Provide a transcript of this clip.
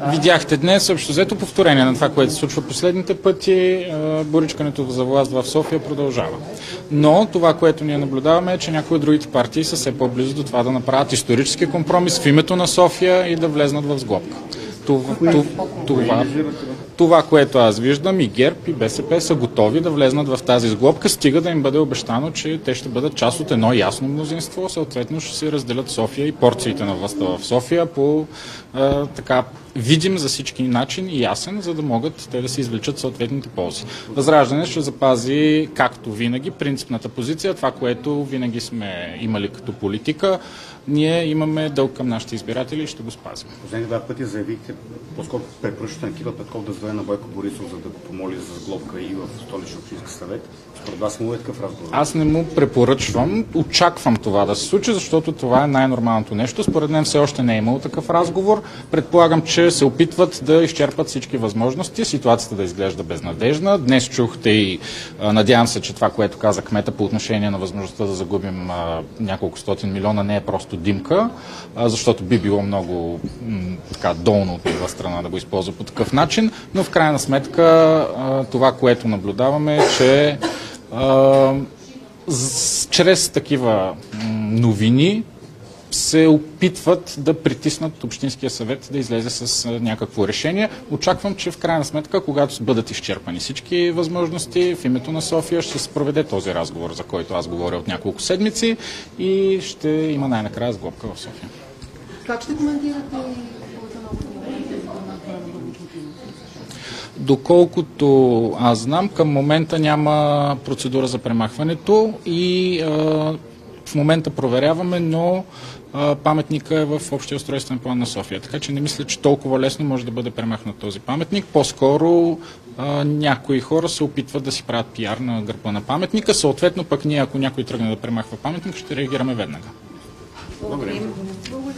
Видяхте днес, общо взето повторение на това, което се случва последните пъти, боричкането за власт в София продължава. Но това, което ние наблюдаваме е, че някои от другите партии са все по-близо до това да направят исторически компромис в името на София и да влезнат в сглобка. Това, което аз виждам, и ГЕРБ, и БСП са готови да влезнат в тази сглобка, стига да им бъде обещано, че те ще бъдат част от едно ясно мнозинство, съответно ще се разделят София и порциите на властта в София по така видим за всички начин и ясен, за да могат те да се извлечат съответните ползи. Възраждане ще запази, както винаги, принципната позиция, това, което винаги сме имали като политика. Ние имаме дълг към нашите избиратели и ще го спазим. Последните два пъти заявихте, по-скоро препоръчвате на Кирил Петков да звъне на Бойко Борисов, за да го помоли за сглобка и в Столичния общински съвет. Според вас му е такъв разговор? Аз не му препоръчвам, очаквам това да се случи, защото това е най-нормалното нещо. Според мен все още не е имало такъв разговор. Предполагам, че се опитват да изчерпат всички възможности, ситуацията да изглежда безнадежна. Днес чухте и надявам се, че това, което каза кмета по отношение на възможността да загубим няколко стотин милиона, не е просто димка, защото би било много така долно от това страна да го използва по такъв начин, но в крайна сметка това, което наблюдаваме е, че чрез такива новини се опитват да притиснат Общинския съвет да излезе с някакво решение. Очаквам, че в крайна сметка, когато бъдат изчерпани всички възможности, в името на София ще се проведе този разговор, за който аз говоря от няколко седмици и ще има най-накрая сглобка в София. Как ще коментирате Доколкото аз знам, към момента няма процедура за премахването и в момента проверяваме, но паметника е в общия устройствен план на София. Така че не мисля, че толкова лесно може да бъде премахнат този паметник. По-скоро някои хора се опитват да си правят пиар на гърба на паметника. Съответно пък ние, ако някой тръгне да премахва паметник, ще реагираме веднага. Благодаря.